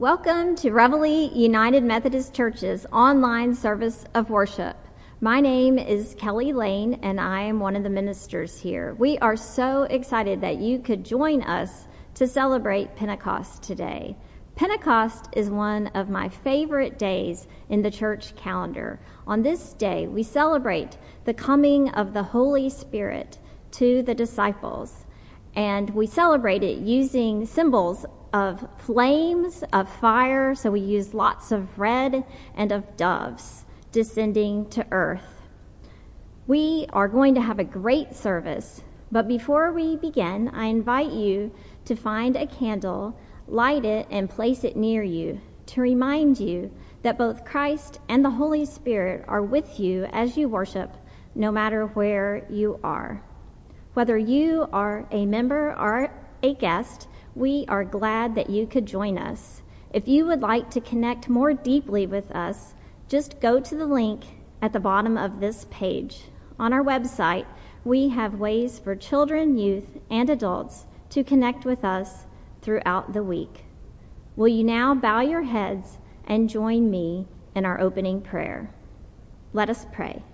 Welcome to Reveille United Methodist Church's online service of worship. My name is Kelly Lane, and I am one of the ministers here. We are so excited that you could join us to celebrate Pentecost today. Pentecost is one of my favorite days in the church calendar. On this day, we celebrate the coming of the Holy Spirit to the disciples, and we celebrate it using symbols of flames, of fire, so we use lots of red, and of doves descending to earth. We are going to have a great service, but before we begin, I invite you to find a candle, light it, and place it near you to remind you that both Christ and the Holy Spirit are with you as you worship, no matter where you are. Whether you are a member or a guest, we are glad that you could join us. If you would like to connect more deeply with us, just go to the link at the bottom of this page. On our website, we have ways for children, youth, and adults to connect with us throughout the week. Will you now bow your heads and join me in our opening prayer? Let us pray.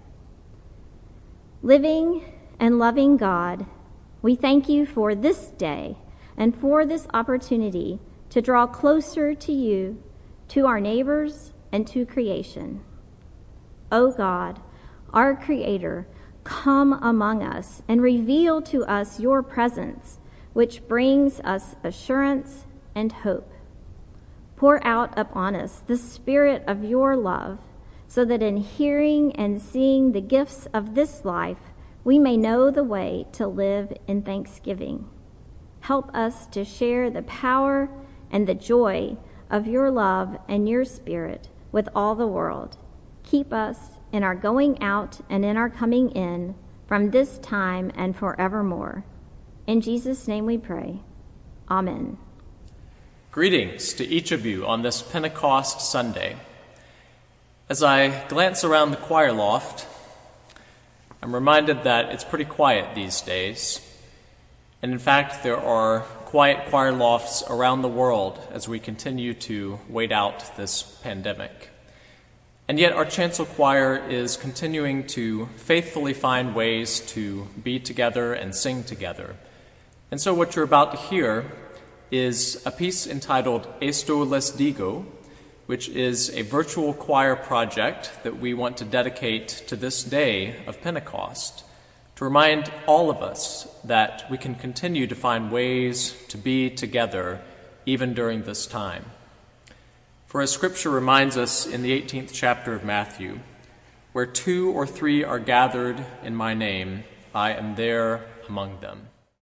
Living and loving God, we thank you for this day and for this opportunity to draw closer to you, to our neighbors, and to creation. O God, our Creator, come among us and reveal to us your presence, which brings us assurance and hope. Pour out upon us the spirit of your love, so that in hearing and seeing the gifts of this life, we may know the way to live in thanksgiving. Help us to share the power and the joy of your love and your spirit with all the world. Keep us in our going out and in our coming in from this time and forevermore. In Jesus' name we pray. Amen. Greetings to each of you on this Pentecost Sunday. As I glance around the choir loft, I'm reminded that it's pretty quiet these days. And in fact, there are quiet choir lofts around the world as we continue to wait out this pandemic. And yet our chancel choir is continuing to faithfully find ways to be together and sing together. And so what you're about to hear is a piece entitled Esto les digo, which is a virtual choir project that we want to dedicate to this day of Pentecost, to remind all of us that we can continue to find ways to be together even during this time. For as Scripture reminds us in the 18th chapter of Matthew, where 2 or 3 are gathered in my name, I am there among them.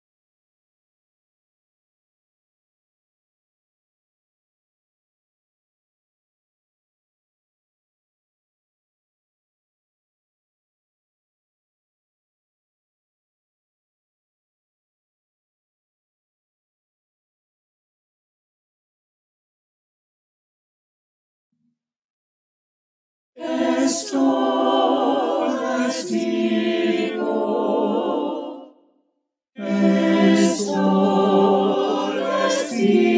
Esto les digo, esto les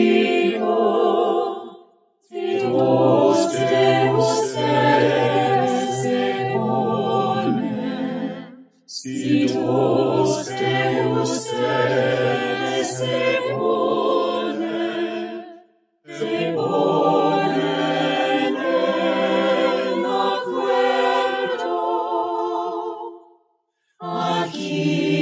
digo, si dos de ustedes se ponen, si dos de ustedes se ponen, se ponen. Aquí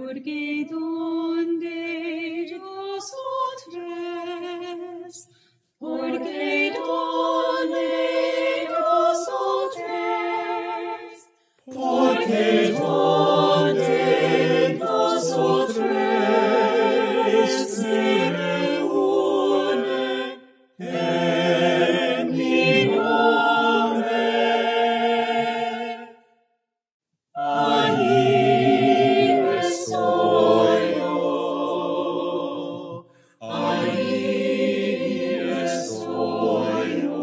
porque donde dos o tres, porque donde dos o tres, porque donde dos o tres se reúnen en mi nombre, allí estoy yo, allí estoy yo,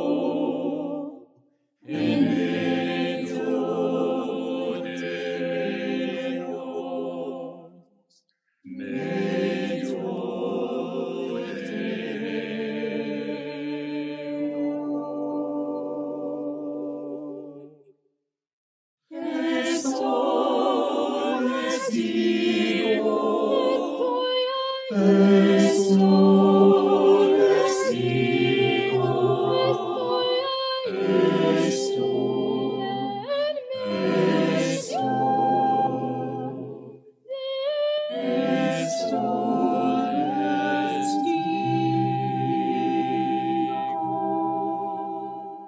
en medio de ellos, medio de ellos. Esto les digo, esto les digo, esto les digo.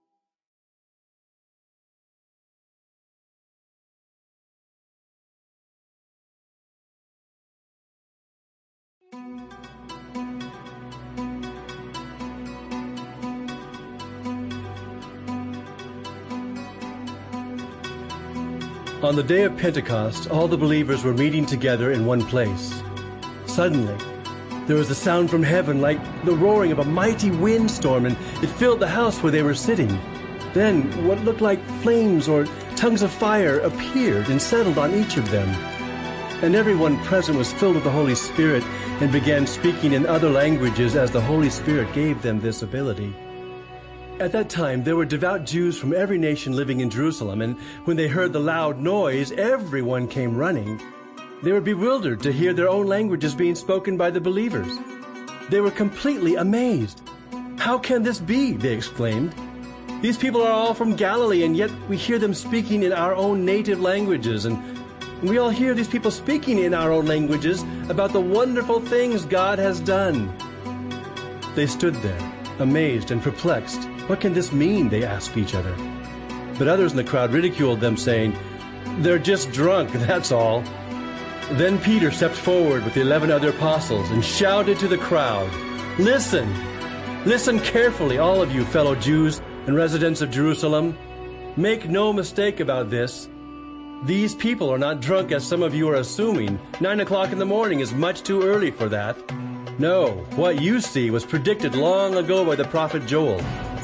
On the day of Pentecost, all the believers were meeting together in one place. Suddenly, there was a sound from heaven like the roaring of a mighty windstorm, and it filled the house where they were sitting. Then what looked like flames or tongues of fire appeared and settled on each of them. And everyone present was filled with the Holy Spirit and began speaking in other languages as the Holy Spirit gave them this ability. At that time, there were devout Jews from every nation living in Jerusalem, and when they heard the loud noise, everyone came running. They were bewildered to hear their own languages being spoken by the believers. They were completely amazed. "How can this be?" they exclaimed. "These people are all from Galilee, and yet we hear them speaking in our own native languages, and we all hear these people speaking in our own languages about the wonderful things God has done." They stood there, amazed and perplexed. "What can this mean?" they asked each other. But others in the crowd ridiculed them, saying, "They're just drunk, that's all." Then Peter stepped forward with the 11 other apostles and shouted to the crowd, "Listen! Listen carefully, all of you fellow Jews and residents of Jerusalem. Make no mistake about this. These people are not drunk as some of you are assuming. 9 o'clock in the morning is much too early for that. No, what you see was predicted long ago by the prophet Joel.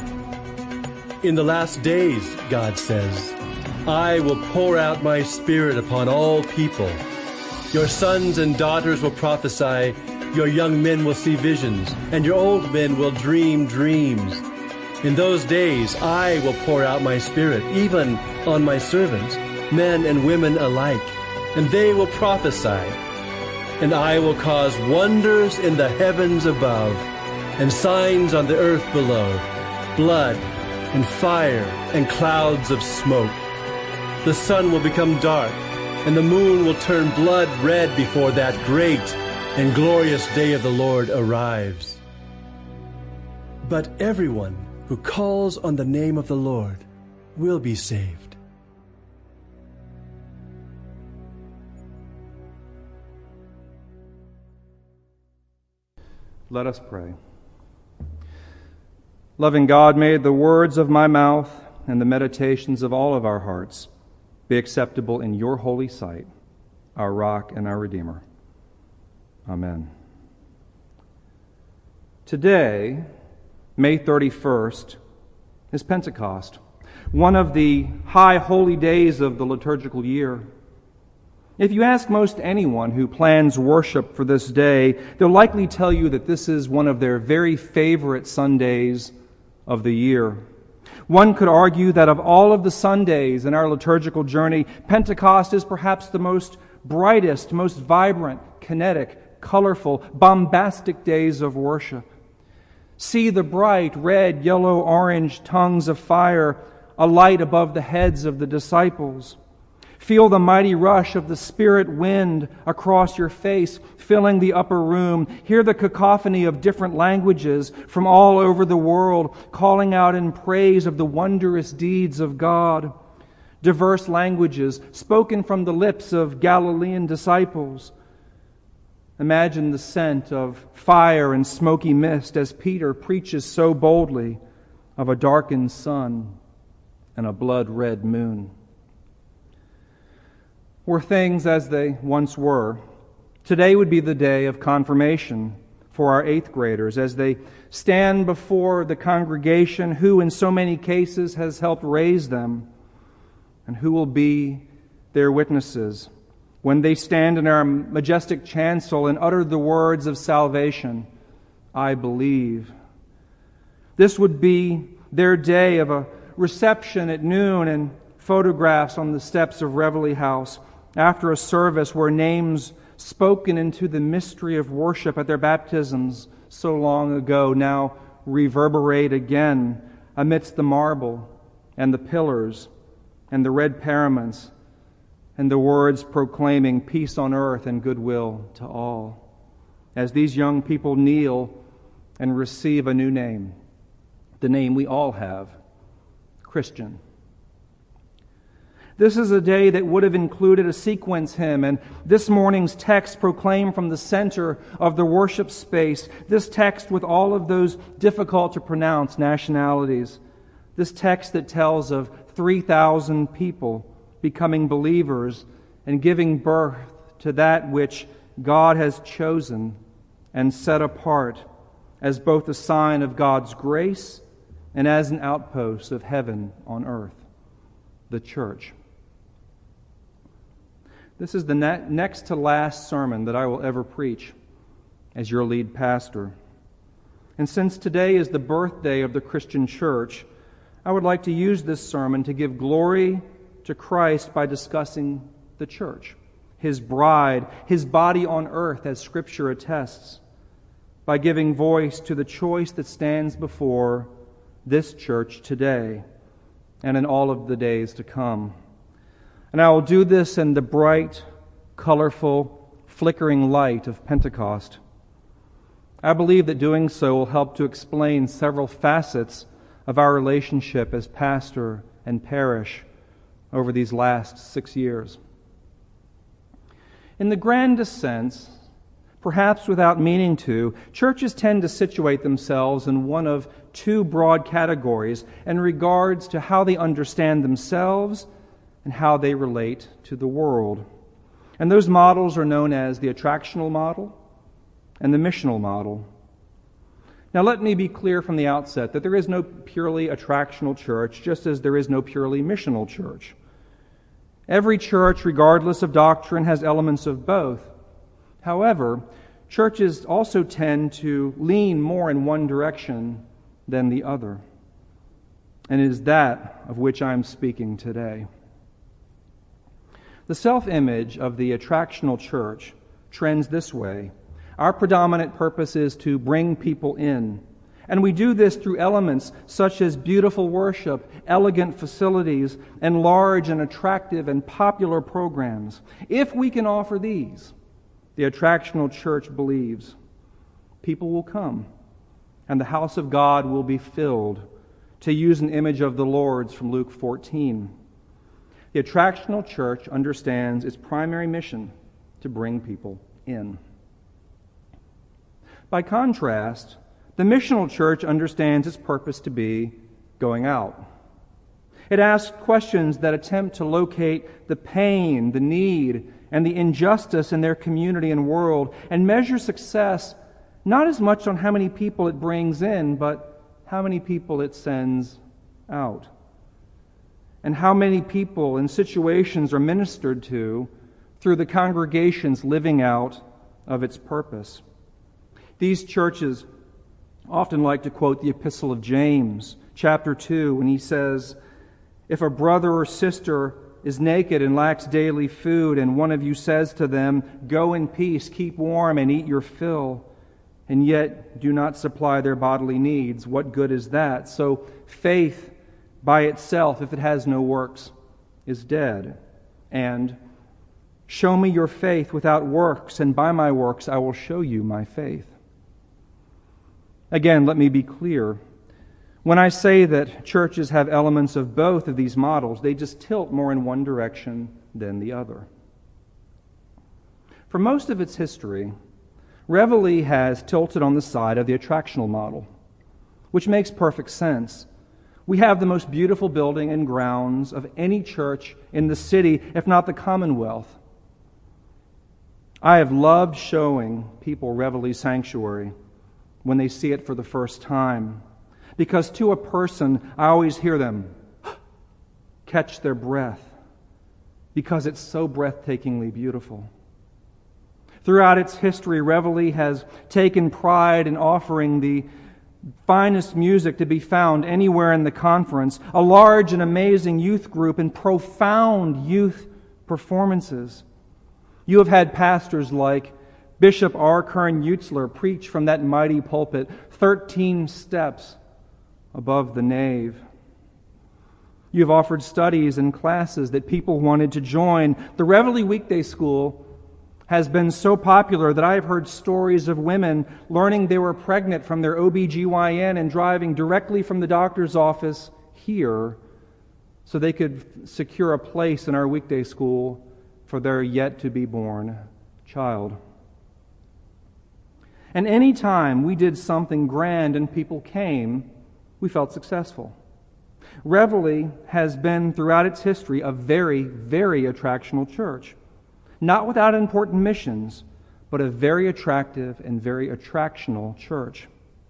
In the last days, God says, I will pour out my Spirit upon all people. Your sons and daughters will prophesy, your young men will see visions, and your old men will dream dreams. In those days I will pour out my Spirit, even on my servants, men and women alike, and they will prophesy. And I will cause wonders in the heavens above, and signs on the earth below, blood and fire and clouds of smoke. The sun will become dark, and the moon will turn blood red before that great and glorious day of the Lord arrives. But everyone who calls on the name of the Lord will be saved." Let us pray. Loving God, may the words of my mouth and the meditations of all of our hearts be acceptable in your holy sight, our rock and our Redeemer. Amen. Today, May 31st, is Pentecost, one of the high holy days of the liturgical year. If you ask most anyone who plans worship for this day, they'll likely tell you that this is one of their very favorite Sundays of the year. One could argue that of all of the Sundays in our liturgical journey, Pentecost is perhaps the most brightest, most vibrant, kinetic, colorful, bombastic days of worship. See the bright red, yellow, orange tongues of fire alight above the heads of the disciples. Feel the mighty rush of the Spirit wind across your face, filling the upper room. Hear the cacophony of different languages from all over the world, calling out in praise of the wondrous deeds of God. Diverse languages spoken from the lips of Galilean disciples. Imagine the scent of fire and smoky mist as Peter preaches so boldly of a darkened sun and a blood-red moon. Were things as they once were, today would be the day of confirmation for our 8th graders as they stand before the congregation who in so many cases has helped raise them, and who will be their witnesses when they stand in our majestic chancel and utter the words of salvation, I believe. This would be their day of a reception at noon and photographs on the steps of Reveille House after a service where names spoken into the mystery of worship at their baptisms so long ago now reverberate again amidst the marble and the pillars and the red paraments and the words proclaiming peace on earth and goodwill to all, as these young people kneel and receive a new name, the name we all have, Christian. This is a day that would have included a sequence hymn, and this morning's text proclaimed from the center of the worship space, this text with all of those difficult to pronounce nationalities, this text that tells of 3,000 people becoming believers and giving birth to that which God has chosen and set apart as both a sign of God's grace and as an outpost of heaven on earth, the church. This is the next to last sermon that I will ever preach as your lead pastor. And since today is the birthday of the Christian church, I would like to use this sermon to give glory to Christ by discussing the church, His bride, His body on earth, as Scripture attests, by giving voice to the choice that stands before this church today and in all of the days to come. And I will do this in the bright, colorful, flickering light of Pentecost. I believe that doing so will help to explain several facets of our relationship as pastor and parish over these last 6 years. In the grandest sense, perhaps without meaning to, churches tend to situate themselves in one of two broad categories in regards to how they understand themselves and how they relate to the world. And those models are known as the attractional model and the missional model. Now let me be clear from the outset that there is no purely attractional church, just as there is no purely missional church. Every church, regardless of doctrine, has elements of both. However, churches also tend to lean more in one direction than the other. And it is that of which I am speaking today. The self-image of the attractional church trends this way. Our predominant purpose is to bring people in. And we do this through elements such as beautiful worship, elegant facilities, and large and attractive and popular programs. If we can offer these, the attractional church believes people will come and the house of God will be filled, to use an image of the Lord's from Luke 14. The attractional church understands its primary mission to bring people in. By contrast, the missional church understands its purpose to be going out. It asks questions that attempt to locate the pain, the need, and the injustice in their community and world, and measure success not as much on how many people it brings in, but how many people it sends out. And how many people and situations are ministered to through the congregation's living out of its purpose. These churches often like to quote the Epistle of James, chapter 2, when he says, "If a brother or sister is naked and lacks daily food, and one of you says to them, 'Go in peace, keep warm, and eat your fill,' and yet do not supply their bodily needs, what good is that? So faith by itself, if it has no works, is dead. and show me your faith without works, and by my works I will show you my faith. Again, let me be clear. When I say that churches have elements of both of these models, they just tilt more in one direction than the other. For most of its history, Reveille has tilted on the side of the attractional model, which makes perfect sense. We have the most beautiful building and grounds of any church in the city, if not the Commonwealth. I have loved showing people Reveille Sanctuary when they see it for the first time, because to a person, I always hear them catch their breath, because it's so breathtakingly beautiful. Throughout its history, Reveille has taken pride in offering the finest music to be found anywhere in the conference, a large and amazing youth group, and profound youth performances. You have had pastors like Bishop R. Kern Utzler preach from that mighty pulpit 13 steps above the nave. You have offered studies and classes that people wanted to join. The Reveille Weekday School has been so popular that I have heard stories of women learning they were pregnant from their OBGYN and driving directly from the doctor's office here so they could secure a place in our weekday school for their yet-to-be-born child. And any time we did something grand and people came, we felt successful. Reveille has been, throughout its history, a very, very attractional church. Not without important missions, but a very attractive and very attractional church.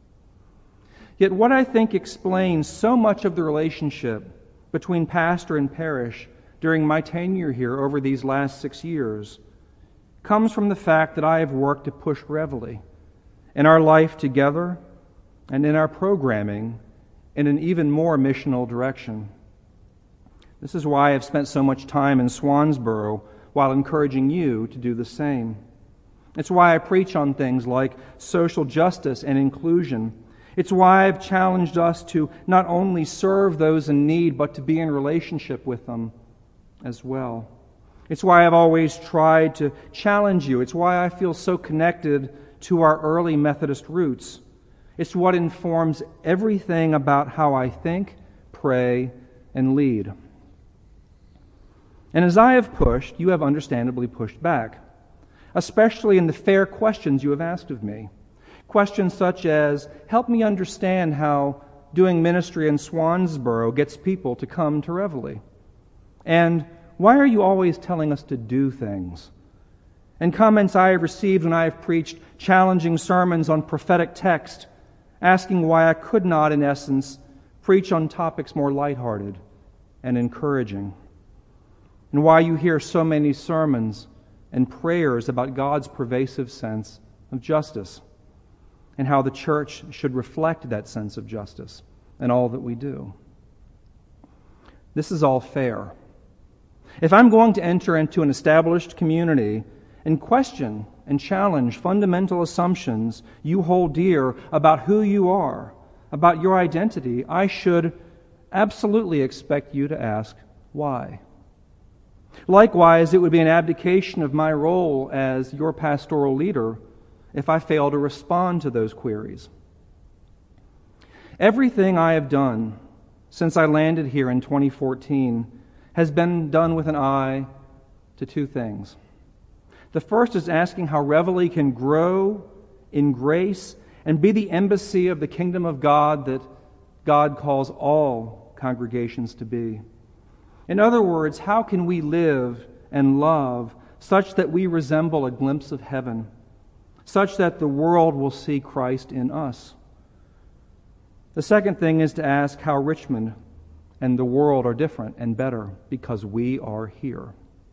Yet what I think explains so much of the relationship between pastor and parish during my tenure here over these last 6 years comes from the fact that I have worked to push Reveille in our life together and in our programming in an even more missional direction. This is why I've spent so much time in Swansboro while encouraging you to do the same. It's why I preach on things like social justice and inclusion. It's why I've challenged us to not only serve those in need, but to be in relationship with them as well. It's why I've always tried to challenge you. It's why I feel so connected to our early Methodist roots. It's what informs everything about how I think, pray, and lead. And as I have pushed, you have understandably pushed back, especially in the fair questions you have asked of me. Questions such as, help me understand how doing ministry in Swansboro gets people to come to Reveille. And why are you always telling us to do things? And comments I have received when I have preached challenging sermons on prophetic text, asking why I could not, in essence, preach on topics more lighthearted and encouraging. And why you hear so many sermons and prayers about God's pervasive sense of justice and how the church should reflect that sense of justice in all that we do. This is all fair. If I'm going to enter into an established community and question and challenge fundamental assumptions you hold dear about who you are, about your identity, I should absolutely expect you to ask why. Likewise, it would be an abdication of my role as your pastoral leader if I fail to respond to those queries. Everything I have done since I landed here in 2014 has been done with an eye to two things. The first is asking how Reveille can grow in grace and be the embassy of the kingdom of God that God calls all congregations to be. In other words, how can we live and love such that we resemble a glimpse of heaven, such that the world will see Christ in us? The second thing is to ask how Richmond and the world are different and better because we are here.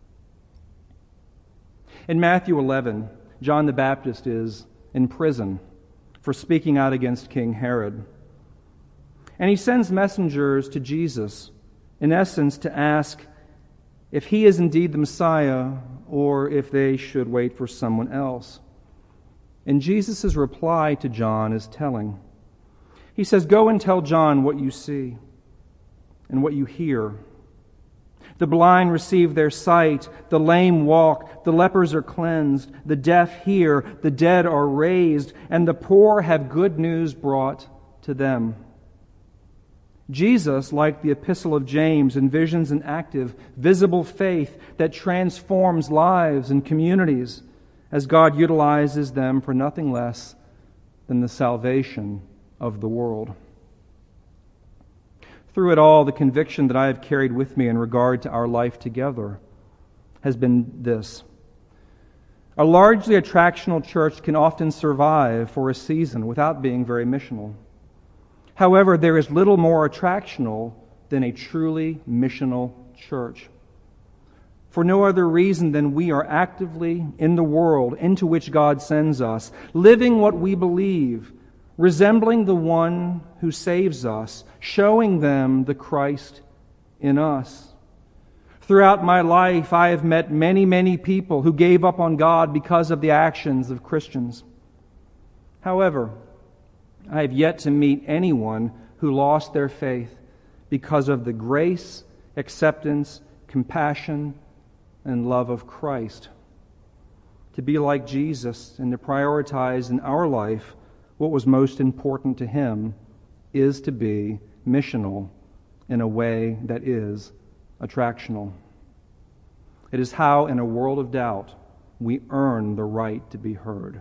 In Matthew 11, John the Baptist is in prison for speaking out against King Herod. And he sends messengers to Jesus, in essence, to ask if he is indeed the Messiah or if they should wait for someone else. And Jesus' reply to John is telling. He says, "Go and tell John what you see and what you hear. The blind receive their sight, the lame walk, the lepers are cleansed, the deaf hear, the dead are raised, and the poor have good news brought to them. Jesus, like the Epistle of James, envisions an active, visible faith that transforms lives and communities as God utilizes them for nothing less than the salvation of the world. Through it all, the conviction that I have carried with me in regard to our life together has been this. A largely attractional church can often survive for a season without being very missional. However, there is little more attractional than a truly missional church. For no other reason than we are actively in the world into which God sends us, living what we believe, resembling the one who saves us, showing them the Christ in us. Throughout my life, I have met many, many people who gave up on God because of the actions of Christians. However, I have yet to meet anyone who lost their faith because of the grace, acceptance, compassion, and love of Christ. To be like Jesus and to prioritize in our life what was most important to Him is to be missional in a way that is attractional. It is how, in a world of doubt, we earn the right to be heard.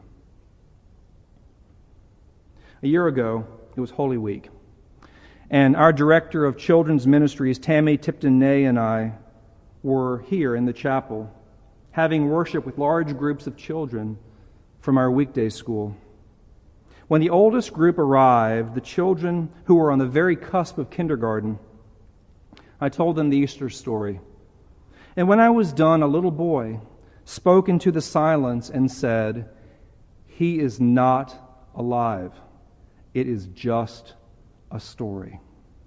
A year ago, it was Holy Week, and our director of children's ministries, Tammy Tipton-Nay, and I were here in the chapel, having worship with large groups of children from our weekday school. When the oldest group arrived, the children who were on the very cusp of kindergarten, I told them the Easter story. And when I was done, a little boy spoke into the silence and said, "He is not alive. It is just a story."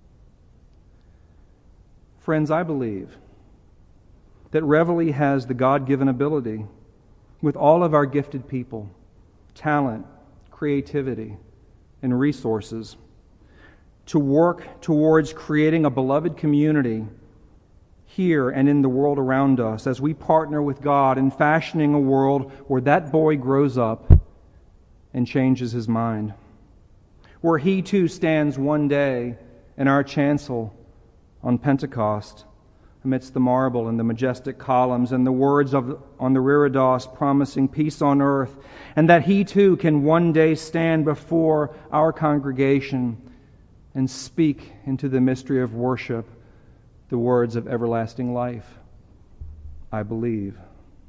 Friends, I believe that Reveille has the God-given ability, with all of our gifted people, talent, creativity, and resources, to work towards creating a beloved community here and in the world around us as we partner with God in fashioning a world where that boy grows up and changes his mind, where he too stands one day in our chancel on Pentecost amidst the marble and the majestic columns and the words on the reredos promising peace on earth, and that he too can one day stand before our congregation and speak into the mystery of worship the words of everlasting life. I believe.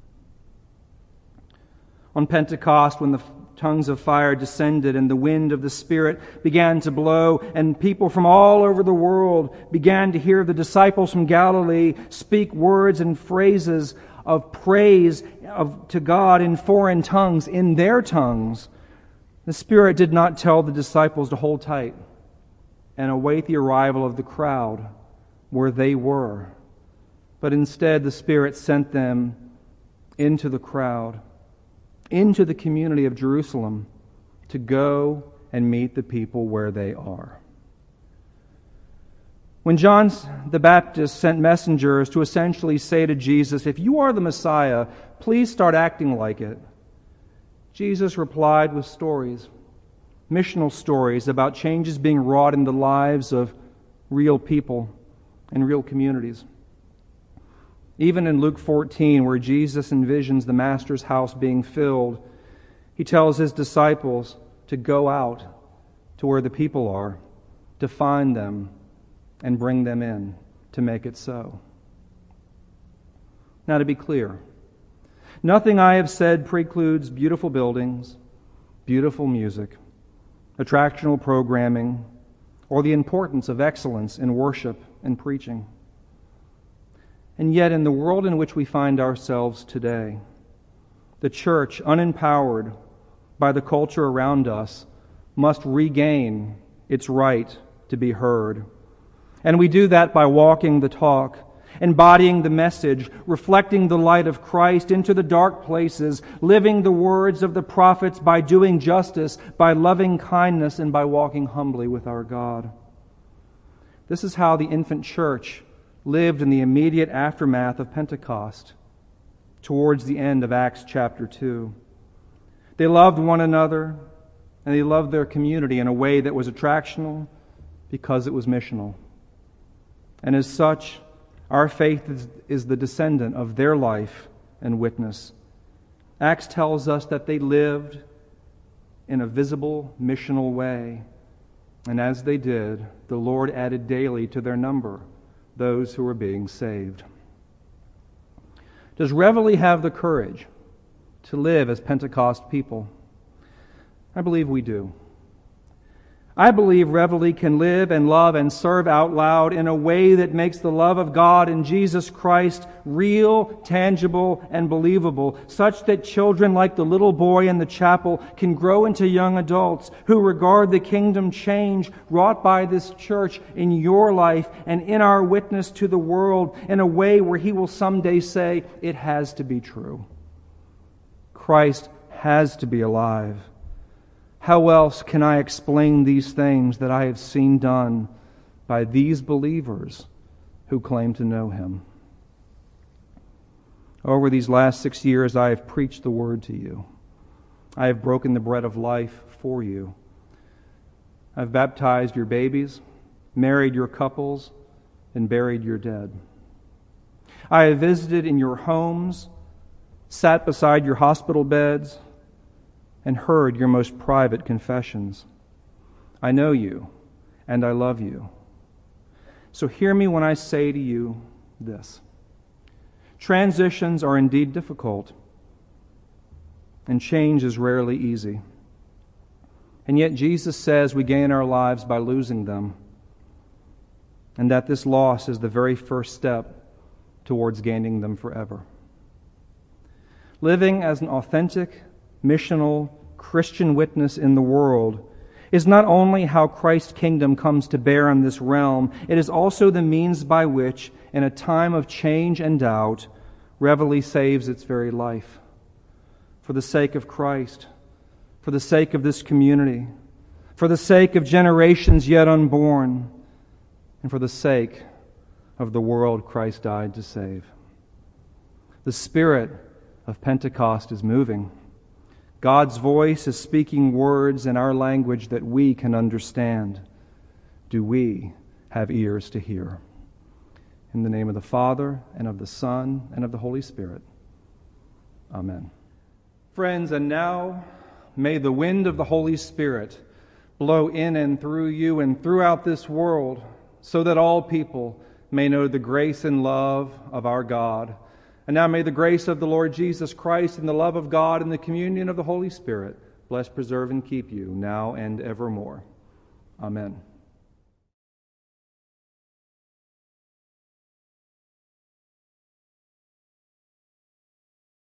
On Pentecost, when the tongues of fire descended and the wind of the Spirit began to blow, and people from all over the world began to hear the disciples from Galilee speak words and phrases of praise to God in foreign tongues, in their tongues, the Spirit did not tell the disciples to hold tight and await the arrival of the crowd where they were, but instead the Spirit sent them into the crowd, into the community of Jerusalem, to go and meet the people where they are. When John the Baptist sent messengers to essentially say to Jesus, "If you are the Messiah, please start acting like it," Jesus replied with stories, missional stories about changes being wrought in the lives of real people and real communities. Even in Luke 14, where Jesus envisions the Master's house being filled, he tells his disciples to go out to where the people are, to find them and bring them in, to make it so. Now, to be clear, nothing I have said precludes beautiful buildings, beautiful music, attractional programming, or the importance of excellence in worship and preaching. And yet, in the world in which we find ourselves today, the church, unempowered by the culture around us, must regain its right to be heard. And we do that by walking the talk, embodying the message, reflecting the light of Christ into the dark places, living the words of the prophets by doing justice, by loving kindness, and by walking humbly with our God. This is how the infant church lived in the immediate aftermath of Pentecost, towards the end of Acts chapter 2. They loved one another, and they loved their community in a way that was attractional because it was missional. And as such, our faith is the descendant of their life and witness. Acts tells us that they lived in a visible, missional way. And as they did, the Lord added daily to their number those who were being saved. Does Reveille have the courage to live as Pentecost people? I believe we do. I believe Reveille can live and love and serve out loud in a way that makes the love of God in Jesus Christ real, tangible, and believable, such that children like the little boy in the chapel can grow into young adults who regard the kingdom change wrought by this church in your life and in our witness to the world in a way where he will someday say, it has to be true. Christ has to be alive. How else can I explain these things that I have seen done by these believers who claim to know Him? Over these last 6 years, I have preached the Word to you. I have broken the bread of life for you. I've baptized your babies, married your couples, and buried your dead. I have visited in your homes, sat beside your hospital beds, and heard your most private confessions. I know you, and I love you. So hear me when I say to you this. Transitions are indeed difficult, and change is rarely easy. And yet Jesus says we gain our lives by losing them, and that this loss is the very first step towards gaining them forever. Living as an authentic, missional Christian witness in the world is not only how Christ's kingdom comes to bear on this realm, it is also the means by which, in a time of change and doubt, Reveille saves its very life. For the sake of Christ, for the sake of this community, for the sake of generations yet unborn, and for the sake of the world Christ died to save. The Spirit of Pentecost is moving. God's voice is speaking words in our language that we can understand. Do we have ears to hear? In the name of the Father, and of the Son, and of the Holy Spirit. Amen. Friends, and now may the wind of the Holy Spirit blow in and through you and throughout this world, so that all people may know the grace and love of our God. And now may the grace of the Lord Jesus Christ and the love of God and the communion of the Holy Spirit bless, preserve, and keep you now and evermore. Amen.